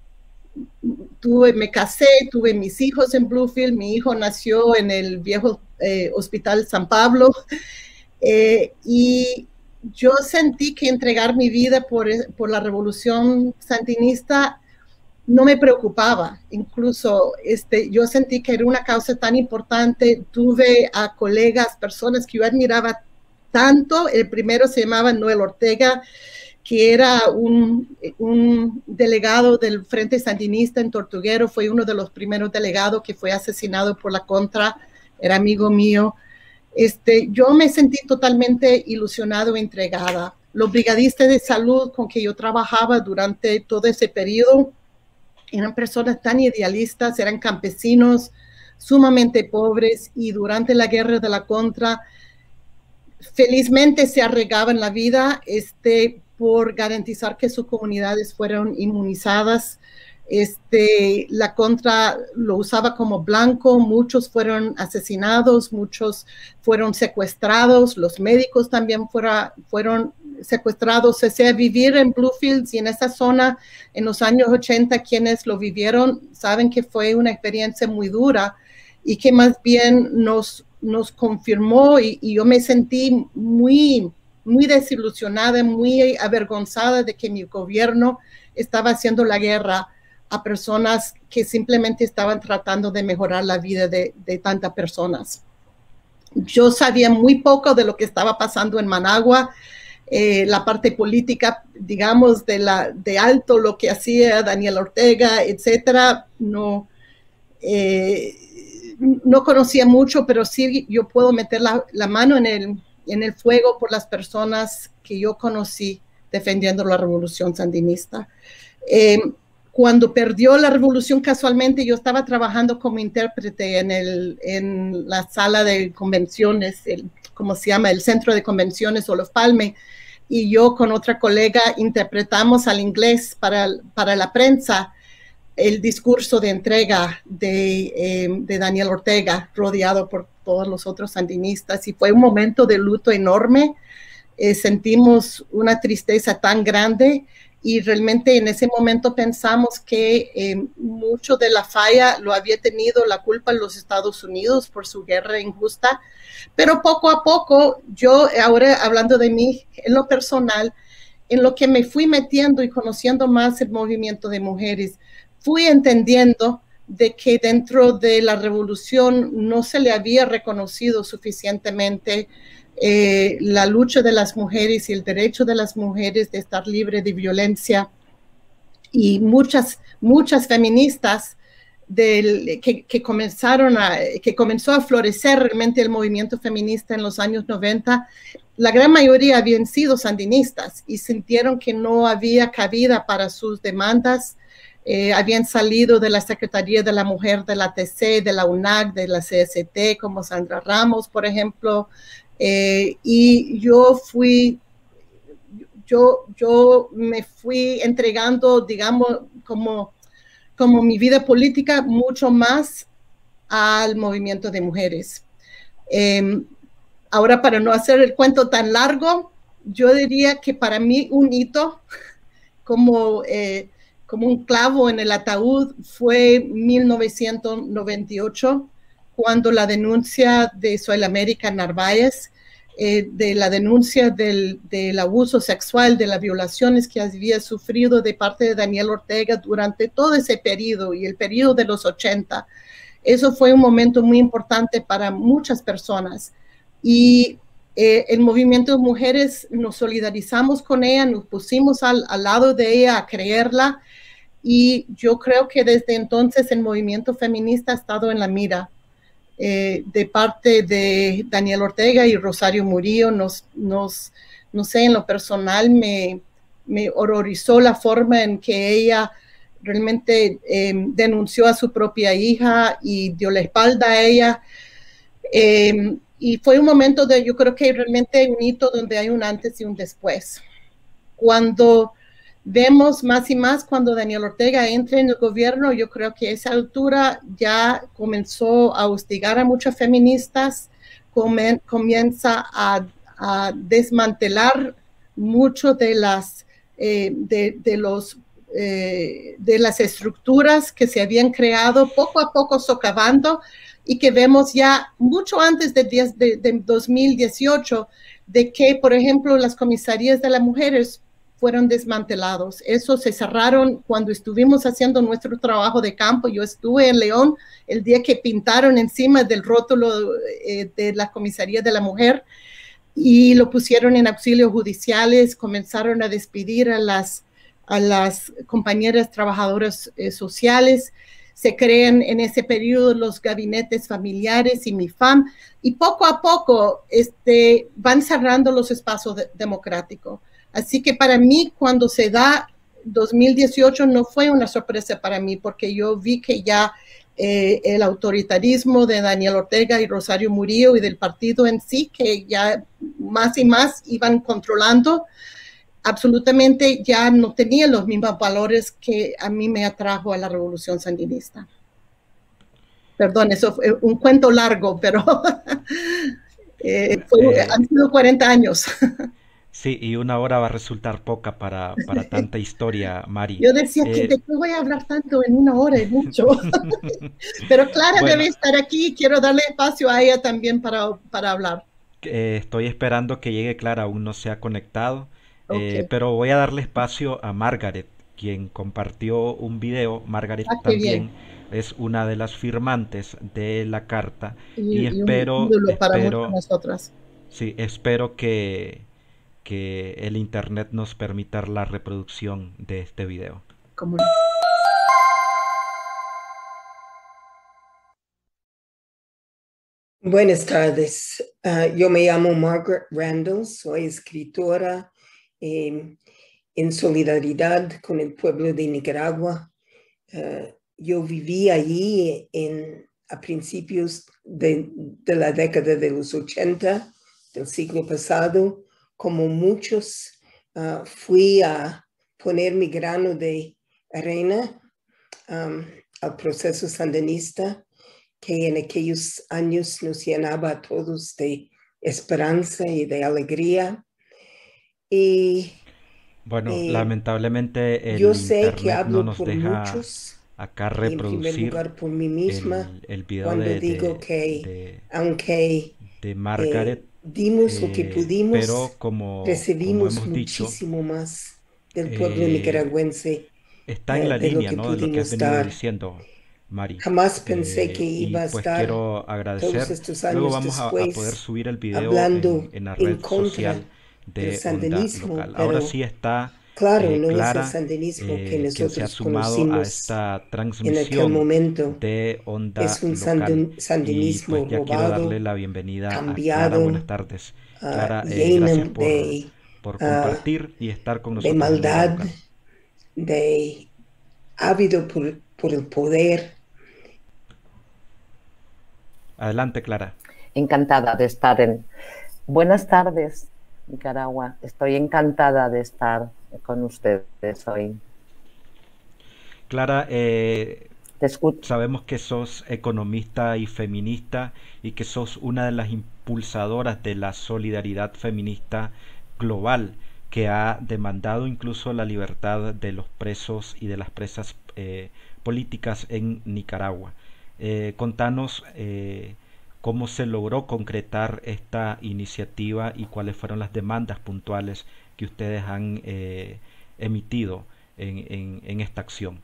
Tuve, me casé, tuve mis hijos en Bluefield, mi hijo nació en el viejo eh, Hospital San Pablo, eh, y yo sentí que entregar mi vida por, por la revolución sandinista no me preocupaba. Incluso este, yo sentí que era una causa tan importante. Tuve a colegas, personas que yo admiraba tanto. El primero se llamaba Noel Ortega, que era un, un delegado del Frente Sandinista en Tortuguero, fue uno de los primeros delegados que fue asesinado por la Contra, era amigo mío. Este, yo me sentí totalmente ilusionado e entregada. Los brigadistas de salud con que yo trabajaba durante todo ese periodo eran personas tan idealistas, eran campesinos sumamente pobres, y durante la guerra de la Contra felizmente se arriesgaban la vida este, por garantizar que sus comunidades fueran inmunizadas. Este, la Contra lo usaba como blanco, muchos fueron asesinados, muchos fueron secuestrados, los médicos también fuera, fueron secuestrados. O sea, vivir en Bluefields y en esa zona en los años ochenta, quienes lo vivieron saben que fue una experiencia muy dura, y que más bien nos, nos confirmó, y, y yo me sentí muy, muy desilusionada, muy avergonzada de que mi gobierno estaba haciendo la guerra a personas que simplemente estaban tratando de mejorar la vida de, de tantas personas. Yo sabía muy poco de lo que estaba pasando en Managua, eh, la parte política, digamos, de, la, de alto, lo que hacía Daniel Ortega, etcétera, no... Eh, no conocía mucho, pero sí yo puedo meter la, la mano en el, en el fuego por las personas que yo conocí defendiendo la revolución sandinista. Eh, cuando perdió la revolución, casualmente yo estaba trabajando como intérprete en, el, en la sala de convenciones, el, ¿cómo se llama? El Centro de Convenciones Olof Palme, y yo con otra colega interpretamos al inglés para, para la prensa el discurso de entrega de, eh, de Daniel Ortega, rodeado por todos los otros sandinistas, y fue un momento de luto enorme. Eh, sentimos una tristeza tan grande, y realmente en ese momento pensamos que eh, mucho de la falla lo había tenido la culpa en los Estados Unidos por su guerra injusta, pero poco a poco, yo ahora hablando de mí en lo personal, en lo que me fui metiendo y conociendo más el movimiento de mujeres, fui entendiendo de que dentro de la revolución no se le había reconocido suficientemente eh, la lucha de las mujeres y el derecho de las mujeres de estar libre de violencia. Y muchas, muchas feministas del, que, que, comenzaron a, que comenzó a florecer realmente el movimiento feminista en los años noventa, la gran mayoría habían sido sandinistas y sintieron que no había cabida para sus demandas. Eh, habían salido de la Secretaría de la Mujer de la T C, de la U N A C, de la C S T, como Sandra Ramos, por ejemplo, eh, y yo fui, yo, yo me fui entregando, digamos, como, como mi vida política mucho más al movimiento de mujeres. Eh, ahora, para no hacer el cuento tan largo, yo diría que para mí un hito como... Eh, como un clavo en el ataúd fue mil novecientos noventa y ocho, cuando la denuncia de Soy América Narváez, eh, de la denuncia del, del abuso sexual, de las violaciones que había sufrido de parte de Daniel Ortega durante todo ese periodo y el periodo de los ochenta. Eso fue un momento muy importante para muchas personas. Y eh, el movimiento de mujeres nos solidarizamos con ella, nos pusimos al, al lado de ella a creerla. Y yo creo que desde entonces el movimiento feminista ha estado en la mira eh, de parte de Daniel Ortega y Rosario Murillo. Nos, nos, no sé, en lo personal me, me horrorizó la forma en que ella realmente eh, denunció a su propia hija y dio la espalda a ella. Eh, y fue un momento de, yo creo que realmente un hito donde hay un antes y un después. Cuando vemos más y más cuando Daniel Ortega entra en el gobierno, yo creo que a esa altura ya comenzó a hostigar a muchas feministas, come, comienza a, a desmantelar mucho de las, eh, de, de, los, eh, de las estructuras que se habían creado, poco a poco socavando, y que vemos ya mucho antes de, de, de dos mil dieciocho, de que, por ejemplo, las comisarías de las mujeres fueron desmantelados. Eso se cerraron cuando estuvimos haciendo nuestro trabajo de campo. Yo estuve en León el día que pintaron encima del rótulo eh, de la comisaría de la mujer y lo pusieron en auxilios judiciales, comenzaron a despedir a las, a las compañeras trabajadoras eh, sociales. Se crean en ese periodo los gabinetes familiares y MIFAM, y poco a poco este, van cerrando los espacios de, democráticos. Así que para mí, cuando se da dos mil dieciocho, no fue una sorpresa para mí, porque yo vi que ya eh, el autoritarismo de Daniel Ortega y Rosario Murillo y del partido en sí, que ya más y más iban controlando, absolutamente ya no tenía los mismos valores que a mí me atrajo a la revolución sandinista. Perdón, eso fue un cuento largo, pero eh, fue, eh, han sido cuarenta años. Sí, y una hora va a resultar poca para, para tanta historia, Mari. Yo decía, eh, ¿de qué voy a hablar tanto en una hora? Es mucho. Pero Clara bueno, debe estar aquí, quiero darle espacio a ella también para, para hablar. Eh, estoy esperando que llegue Clara, aún no se ha conectado. Okay. Eh, pero voy a darle espacio a Margaret, quien compartió un video. Margaret ah, también es una de las firmantes de la carta y, y espero, y un para espero, nosotras. Sí, espero que, que el internet nos permita la reproducción de este video. ¿Cómo no? Buenas tardes, uh, yo me llamo Margaret Randall, soy escritora eh, en solidaridad con el pueblo de Nicaragua. Uh, yo viví allí en, a principios de, de la década de los ochenta del siglo pasado. Como muchos, uh, fui a poner mi grano de arena um, al proceso sandinista, que en aquellos años nos llenaba a todos de esperanza y de alegría. Y bueno, eh, lamentablemente el yo sé internet que hablo no nos por deja muchos, acá y en primer reproducir lugar por mí misma, el, el video cuando de, digo de, que de, aunque de Margaret, eh, dimos eh, lo que pudimos, pero como, recibimos como hemos muchísimo dicho, más del pueblo eh, nicaragüense está en eh, la de lo línea, que ¿no?, de lo que has pudimos venido dar. diciendo, Mari. Jamás pensé Eh, que y iba a pues estar quiero todos agradecer. estos Luego años vamos a, a poder después subir el video hablando en, en la en red contra social del de Onda sandinismo, Local. Ahora pero sí está Claro, eh, no es el Clara, sandinismo que eh, quien se ha nosotros sumado a conocimos esta en aquel transmisión momento. de Onda Es un Local. sandin- Y pues sandinismo ya quiero darle robado, la bienvenida a Clara. Buenas cambiado, tardes. ah, Clara, eh, gracias lleno por, de, por ah, compartir y estar con de nosotros en Onda maldad, Local. de ávido por, por el poder. Adelante, Clara. Encantada de estar en... Buenas tardes, Nicaragua. Estoy encantada de estar con ustedes hoy. Clara, eh, Te escucho. sabemos que sos economista y feminista y que sos una de las impulsadoras de la solidaridad feminista global que ha demandado incluso la libertad de los presos y de las presas eh, políticas en Nicaragua. Eh, contanos eh, cómo se logró concretar esta iniciativa y cuáles fueron las demandas puntuales que ustedes han eh, emitido en, en, en esta acción.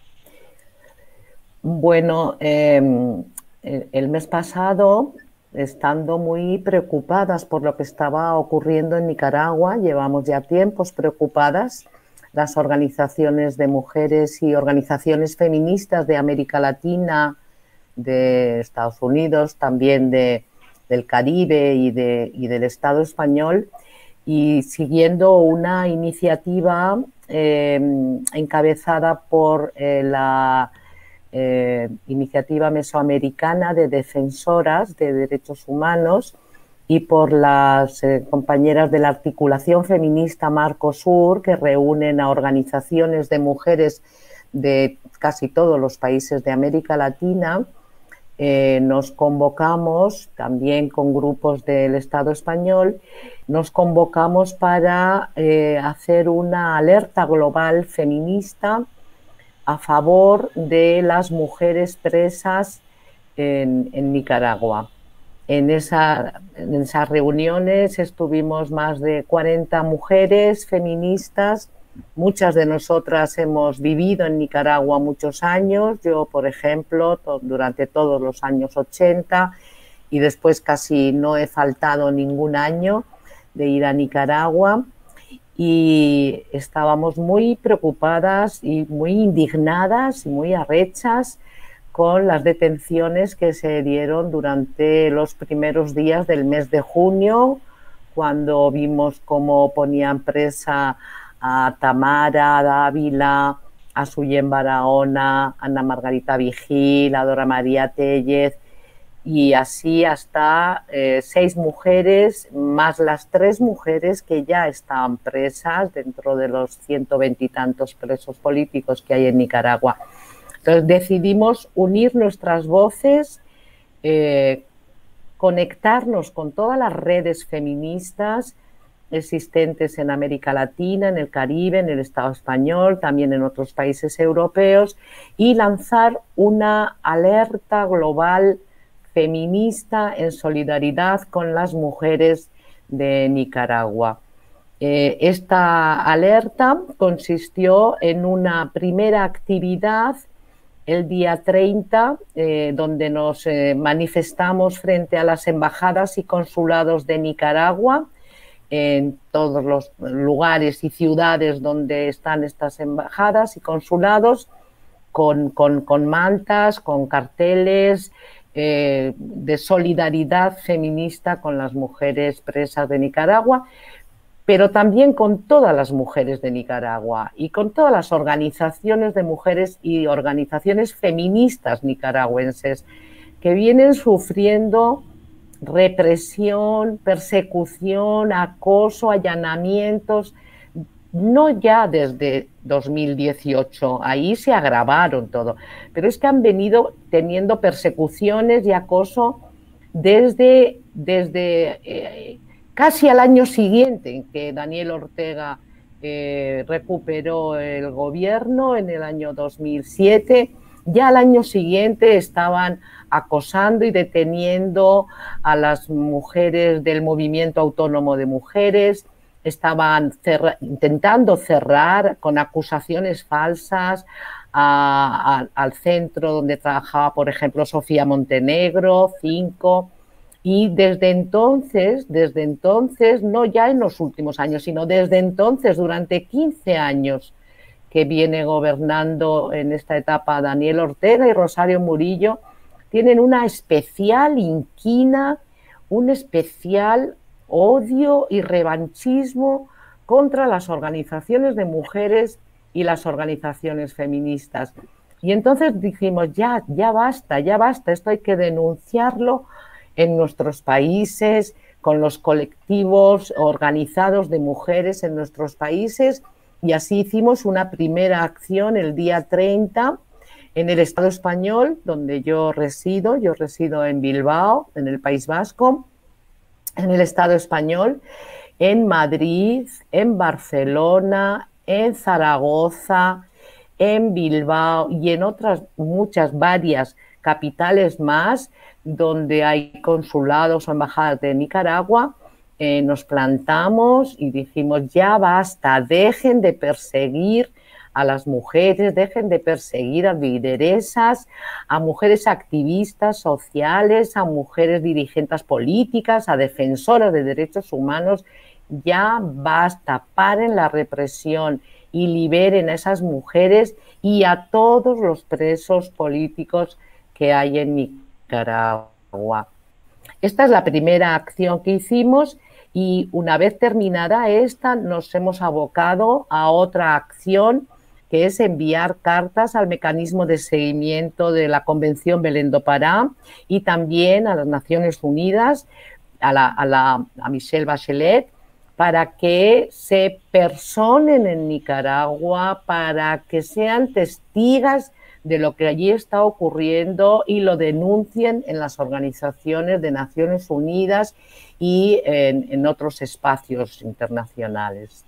Bueno, eh, el mes pasado, estando muy preocupadas por lo que estaba ocurriendo en Nicaragua, llevamos ya tiempos preocupadas, las organizaciones de mujeres y organizaciones feministas de América Latina, de Estados Unidos, también de, del Caribe y, de, y del Estado español, y siguiendo una iniciativa eh, encabezada por eh, la eh, Iniciativa Mesoamericana de Defensoras de Derechos Humanos y por las eh, compañeras de la Articulación Feminista Marcosur, que reúnen a organizaciones de mujeres de casi todos los países de América Latina. Eh, nos convocamos también con grupos del Estado español, nos convocamos para eh, hacer una alerta global feminista a favor de las mujeres presas en, en Nicaragua. En, esa, en esas reuniones estuvimos más de cuarenta mujeres feministas. Muchas de nosotras hemos vivido en Nicaragua muchos años, yo, por ejemplo, to- durante todos los años ochenta, y después casi no he faltado ningún año de ir a Nicaragua, y estábamos muy preocupadas y muy indignadas y muy arrechas con las detenciones que se dieron durante los primeros días del mes de junio, cuando vimos cómo ponían presa a Tamara Dávila, a Suyen Barahona, a Ana Margarita Vigil, a Dora María Tellez, y así hasta eh, seis mujeres, más las tres mujeres que ya están presas dentro de los ciento veintitantos presos políticos que hay en Nicaragua. Entonces decidimos unir nuestras voces, eh, conectarnos con todas las redes feministas existentes en América Latina, en el Caribe, en el Estado español, también en otros países europeos, y lanzar una alerta global feminista en solidaridad con las mujeres de Nicaragua. Eh, esta alerta consistió en una primera actividad el día treinta, eh, donde nos eh, manifestamos frente a las embajadas y consulados de Nicaragua, en todos los lugares y ciudades donde están estas embajadas y consulados, con, con, con mantas, con carteles eh, de solidaridad feminista con las mujeres presas de Nicaragua, pero también con todas las mujeres de Nicaragua y con todas las organizaciones de mujeres y organizaciones feministas nicaragüenses que vienen sufriendo represión, persecución, acoso, allanamientos, no ya desde dos mil dieciocho, ahí se agravaron todo, pero es que han venido teniendo persecuciones y acoso desde, desde eh, casi al año siguiente en que Daniel Ortega eh, recuperó el gobierno, en el año dos mil siete. Ya al año siguiente estaban acosando y deteniendo a las mujeres del Movimiento Autónomo de Mujeres, estaban cerra- intentando cerrar con acusaciones falsas a, a, al centro donde trabajaba, por ejemplo, Sofía Montenegro, cinco, Y desde entonces, desde entonces, no ya en los últimos años, sino desde entonces, durante quince años que viene gobernando en esta etapa Daniel Ortega y Rosario Murillo, tienen una especial inquina, un especial odio y revanchismo contra las organizaciones de mujeres y las organizaciones feministas. Y entonces dijimos, ya, ya basta, ya basta, esto hay que denunciarlo en nuestros países, con los colectivos organizados de mujeres en nuestros países, y así hicimos una primera acción el día treinta en el Estado español, donde yo resido, yo resido en Bilbao, en el País Vasco, en el Estado español, en Madrid, en Barcelona, en Zaragoza, en Bilbao y en otras muchas, varias capitales más, donde hay consulados o embajadas de Nicaragua. Eh, nos plantamos y dijimos, ya basta, dejen de perseguir a las mujeres, dejen de perseguir a lideresas, a mujeres activistas sociales, a mujeres dirigentes políticas, a defensoras de derechos humanos. Ya basta, paren la represión y liberen a esas mujeres y a todos los presos políticos que hay en Nicaragua. Esta es la primera acción que hicimos, y una vez terminada esta nos hemos abocado a otra acción, que es enviar cartas al mecanismo de seguimiento de la Convención Belén do Pará y también a las Naciones Unidas, a, la, a, la, a Michelle Bachelet, para que se personen en Nicaragua, para que sean testigas de lo que allí está ocurriendo y lo denuncien en las organizaciones de Naciones Unidas y en, en otros espacios internacionales.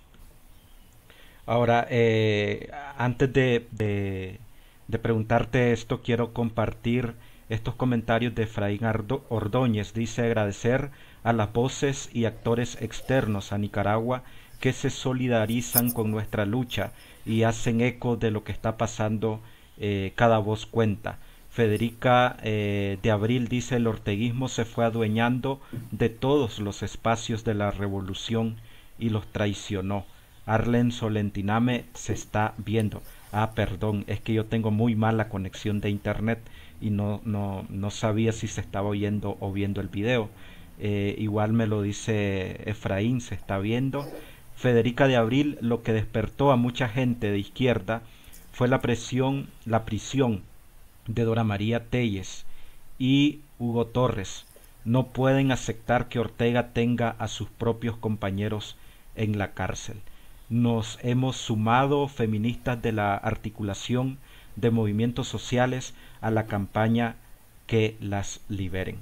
Ahora, eh, antes de, de, de preguntarte esto, quiero compartir estos comentarios de Efraín Ordóñez. Dice: agradecer a las voces y actores externos a Nicaragua que se solidarizan con nuestra lucha y hacen eco de lo que está pasando. Eh, cada voz cuenta. Federica eh, de Abril dice: el orteguismo se fue adueñando de todos los espacios de la revolución y los traicionó. Arlen Solentiname se está viendo. Ah, perdón, es que yo tengo muy mala conexión de internet y no, no, no sabía si se estaba oyendo o viendo el video. Eh, igual me lo dice Efraín, se está viendo. Federica de Abril: lo que despertó a mucha gente de izquierda fue la presión, la prisión de Dora María Telles y Hugo Torres. No pueden aceptar que Ortega tenga a sus propios compañeros en la cárcel. Nos hemos sumado, feministas de la articulación de movimientos sociales, a la campaña que las liberen.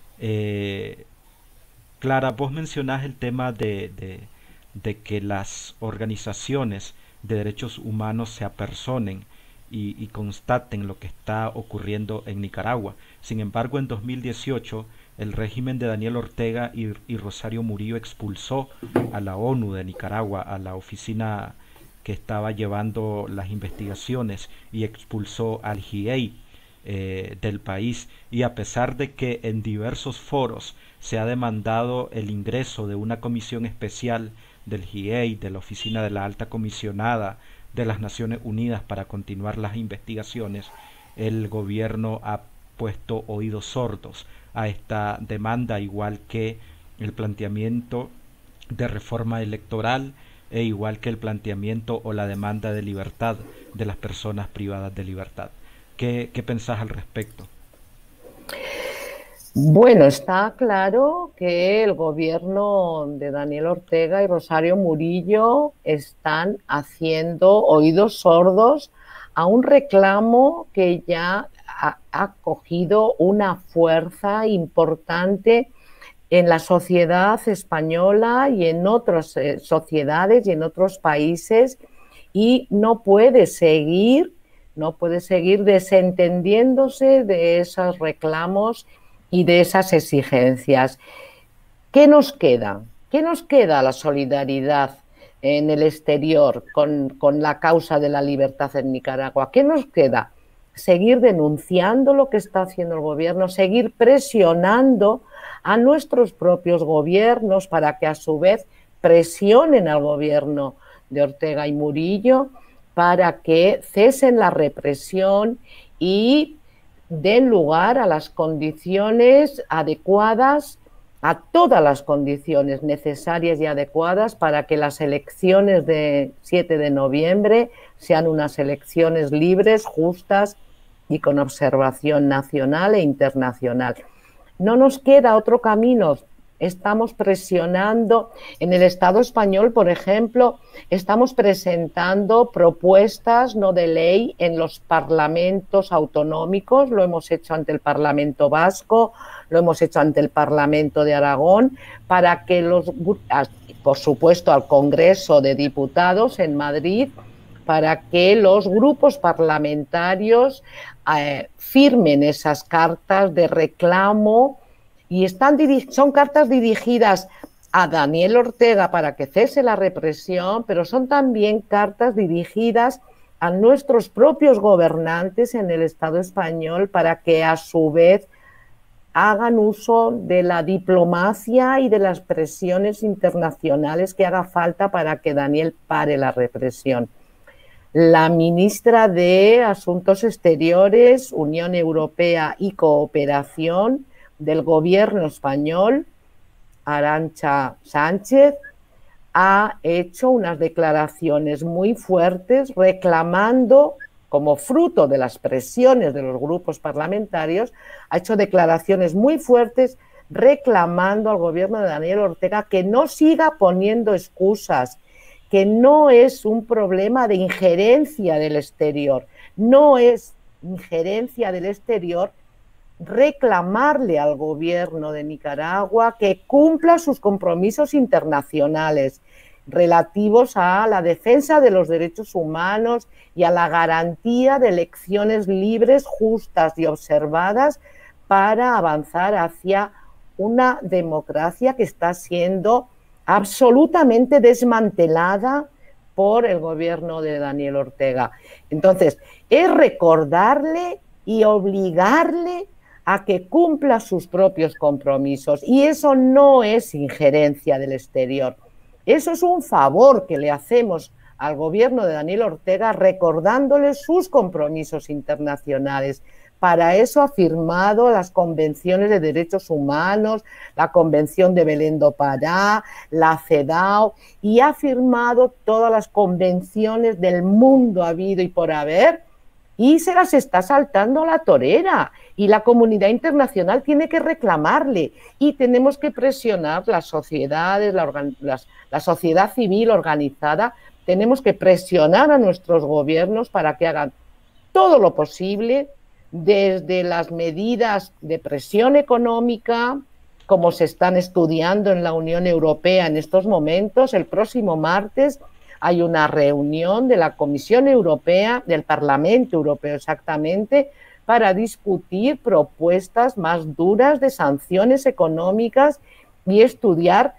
Eh, Clara, vos mencionás el tema de, de, de que las organizaciones de derechos humanos se apersonen y, y constaten lo que está ocurriendo en Nicaragua. Sin embargo, en dos mil dieciocho el régimen de Daniel Ortega y, y Rosario Murillo expulsó a la ONU de Nicaragua, a la oficina que estaba llevando las investigaciones, y expulsó al G I E I eh, del país. Y a pesar de que en diversos foros se ha demandado el ingreso de una comisión especial del G I E I, de la Oficina de la Alta Comisionada de las Naciones Unidas para continuar las investigaciones, el gobierno ha puesto oídos sordos a esta demanda, igual que el planteamiento de reforma electoral e igual que el planteamiento o la demanda de libertad de las personas privadas de libertad. ¿Qué, qué pensás al respecto? Bueno, está claro que el gobierno de Daniel Ortega y Rosario Murillo están haciendo oídos sordos a un reclamo que ya ha, ha cogido una fuerza importante en la sociedad española y en otras eh, sociedades y en otros países, y no puede seguir, no puede seguir desentendiéndose de esos reclamos y de esas exigencias. ¿Qué nos queda? ¿Qué nos queda la solidaridad en el exterior con, con la causa de la libertad en Nicaragua? ¿Qué nos queda? Seguir denunciando lo que está haciendo el gobierno, seguir presionando a nuestros propios gobiernos para que a su vez presionen al gobierno de Ortega y Murillo para que cesen la represión y den lugar a las condiciones adecuadas, a todas las condiciones necesarias y adecuadas para que las elecciones de siete de noviembre sean unas elecciones libres, justas y con observación nacional e internacional. No nos queda otro camino. Estamos presionando en el Estado español, por ejemplo, estamos presentando propuestas no de ley en los parlamentos autonómicos, lo hemos hecho ante el Parlamento Vasco, lo hemos hecho ante el Parlamento de Aragón, para que los, por supuesto, al Congreso de Diputados en Madrid, para que los grupos parlamentarios eh, firmen esas cartas de reclamo. Y están, son cartas dirigidas a Daniel Ortega para que cese la represión, pero son también cartas dirigidas a nuestros propios gobernantes en el Estado español para que a su vez hagan uso de la diplomacia y de las presiones internacionales que haga falta para que Daniel pare la represión. La ministra de Asuntos Exteriores, Unión Europea y Cooperación del gobierno español, Arantxa Sánchez, ha hecho unas declaraciones muy fuertes reclamando, como fruto de las presiones de los grupos parlamentarios, ha hecho declaraciones muy fuertes reclamando al gobierno de Daniel Ortega que no siga poniendo excusas, que no es un problema de injerencia del exterior, no es injerencia del exterior reclamarle al gobierno de Nicaragua que cumpla sus compromisos internacionales relativos a la defensa de los derechos humanos y a la garantía de elecciones libres, justas y observadas para avanzar hacia una democracia que está siendo absolutamente desmantelada por el gobierno de Daniel Ortega. Entonces, es recordarle y obligarle a que cumpla sus propios compromisos. Y eso no es injerencia del exterior. Eso es un favor que le hacemos al gobierno de Daniel Ortega recordándole sus compromisos internacionales. Para eso ha firmado las convenciones de derechos humanos, la Convención de Belén do Pará, la CEDAW, y ha firmado todas las convenciones del mundo habido y por haber, y se las está saltando a la torera. Y la comunidad internacional tiene que reclamarle y tenemos que presionar las sociedades, la, las, la sociedad civil organizada, tenemos que presionar a nuestros gobiernos para que hagan todo lo posible, desde las medidas de presión económica, como se están estudiando en la Unión Europea en estos momentos. El próximo martes hay una reunión de la Comisión Europea, del Parlamento Europeo exactamente, para discutir propuestas más duras de sanciones económicas y estudiar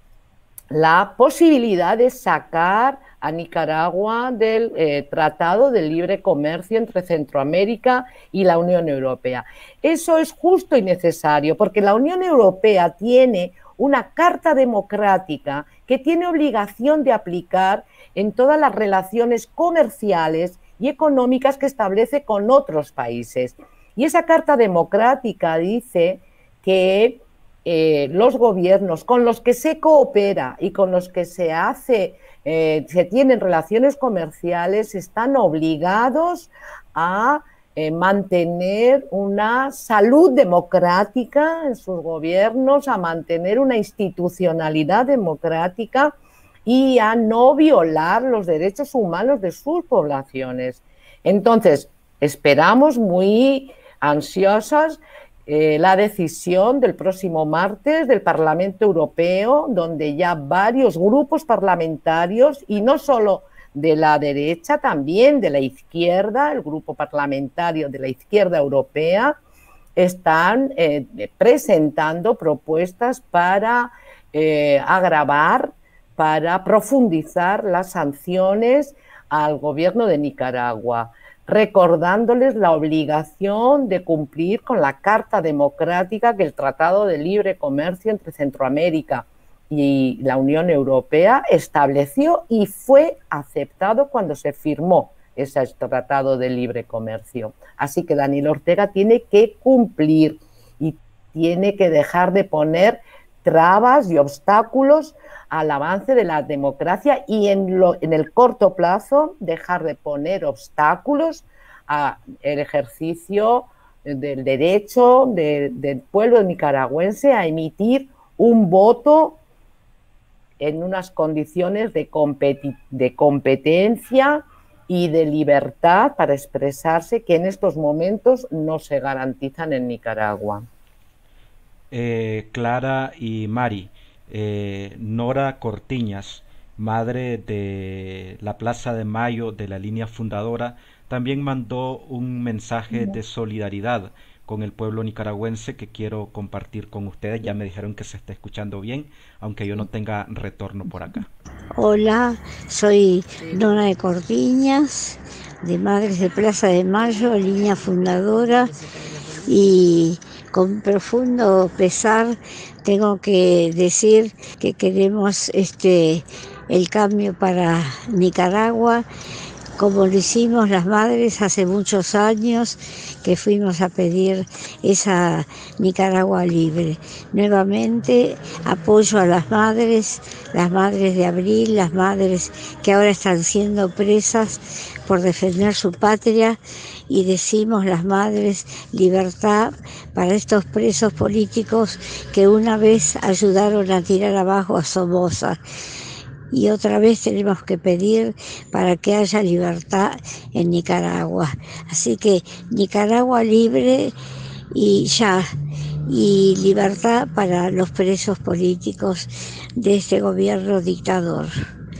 la posibilidad de sacar a Nicaragua del eh, Tratado de Libre Comercio entre Centroamérica y la Unión Europea. Eso es justo y necesario porque la Unión Europea tiene una carta democrática que tiene obligación de aplicar en todas las relaciones comerciales y económicas que establece con otros países. Y esa carta democrática dice que eh, los gobiernos con los que se coopera y con los que se hace, eh, se tienen relaciones comerciales están obligados a eh, mantener una salud democrática en sus gobiernos, a mantener una institucionalidad democrática y a no violar los derechos humanos de sus poblaciones. Entonces, esperamos muy ansiosas eh, la decisión del próximo martes del Parlamento Europeo, donde ya varios grupos parlamentarios, y no solo de la derecha, también de la izquierda, el grupo parlamentario de la izquierda europea, están eh, presentando propuestas para eh, agravar, para profundizar las sanciones al gobierno de Nicaragua, recordándoles la obligación de cumplir con la Carta Democrática que el Tratado de Libre Comercio entre Centroamérica y la Unión Europea estableció y fue aceptado cuando se firmó ese Tratado de Libre Comercio. Así que Daniel Ortega tiene que cumplir y tiene que dejar de poner trabas y obstáculos al avance de la democracia y en, lo, en el corto plazo dejar de poner obstáculos al ejercicio del derecho de, del pueblo nicaragüense a emitir un voto en unas condiciones de, competi de competencia y de libertad para expresarse que en estos momentos no se garantizan en Nicaragua. Eh, Clara y Mari, eh, Nora Cortiñas, madre de la Plaza de Mayo de la línea fundadora, también mandó un mensaje de solidaridad con el pueblo nicaragüense que quiero compartir con ustedes. Ya me dijeron que se está escuchando bien, aunque yo no tenga retorno por acá. Hola, soy Nora de Cortiñas, de Madres de Plaza de Mayo, línea fundadora, y con profundo pesar tengo que decir que queremos este, el cambio para Nicaragua, como lo hicimos las madres hace muchos años que fuimos a pedir esa Nicaragua libre. Nuevamente apoyo a las madres, las madres de abril, las madres que ahora están siendo presas por defender su patria, y decimos las madres libertad para estos presos políticos que una vez ayudaron a tirar abajo a Somoza. Y otra vez tenemos que pedir para que haya libertad en Nicaragua. Así que Nicaragua libre y ya, y libertad para los presos políticos de este gobierno dictador.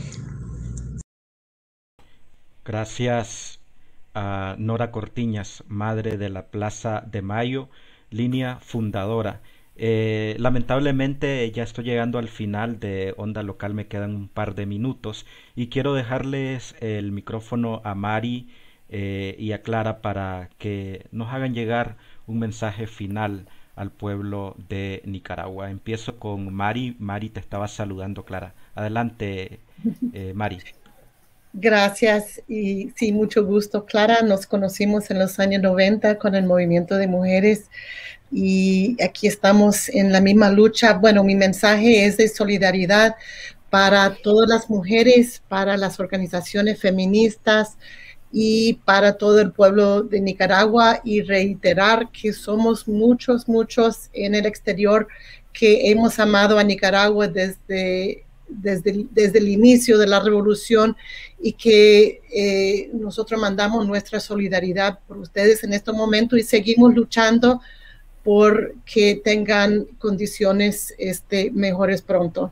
Gracias a Nora Cortiñas, madre de la Plaza de Mayo, línea fundadora. Eh, lamentablemente ya estoy llegando al final de Onda Local, me quedan un par de minutos y quiero dejarles el micrófono a Mari eh, y a Clara para que nos hagan llegar un mensaje final al pueblo de Nicaragua. Empiezo con Mari. Mari, te estaba saludando, Clara. Adelante, eh, Mari. Gracias y sí, mucho gusto. Clara, nos conocimos en los años noventa con el movimiento de mujeres y aquí estamos en la misma lucha. Bueno, mi mensaje es de solidaridad para todas las mujeres, para las organizaciones feministas y para todo el pueblo de Nicaragua, y reiterar que somos muchos, muchos en el exterior que hemos amado a Nicaragua desde, desde, desde el inicio de la revolución, y que eh, nosotros mandamos nuestra solidaridad por ustedes en este momento y seguimos luchando por que tengan condiciones este, mejores pronto.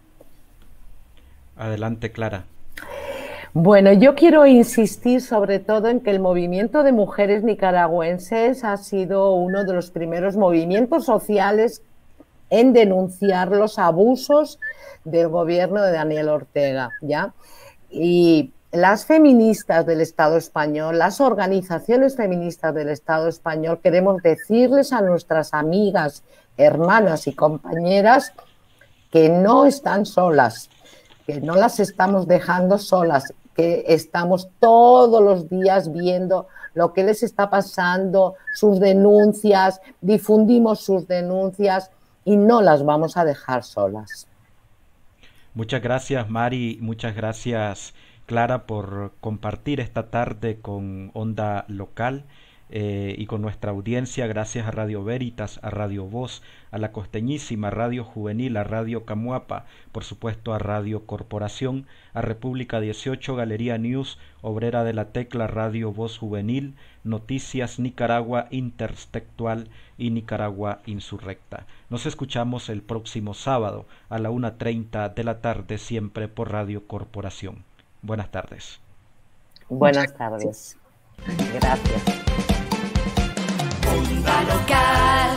Adelante, Clara. Bueno, yo quiero insistir sobre todo en que el movimiento de mujeres nicaragüenses ha sido uno de los primeros movimientos sociales en denunciar los abusos del gobierno de Daniel Ortega, ¿ya? Y las feministas del Estado español, las organizaciones feministas del Estado español, queremos decirles a nuestras amigas, hermanas y compañeras que no están solas, que no las estamos dejando solas, que estamos todos los días viendo lo que les está pasando, sus denuncias, difundimos sus denuncias y no las vamos a dejar solas. Muchas gracias, Mari, muchas gracias, Clara, por compartir esta tarde con Onda Local eh, y con nuestra audiencia. Gracias a Radio Veritas, a Radio Voz, a La Costeñísima, Radio Juvenil, a Radio Camuapa, por supuesto a Radio Corporación, a República dieciocho, Galería News, Obrera de la Tecla, Radio Voz Juvenil, Noticias Nicaragua, Intertextual y Nicaragua Insurrecta. Nos escuchamos el próximo sábado a la una treinta de la tarde, siempre por Radio Corporación. Buenas tardes. Buenas tardes. Gracias. Onda Local.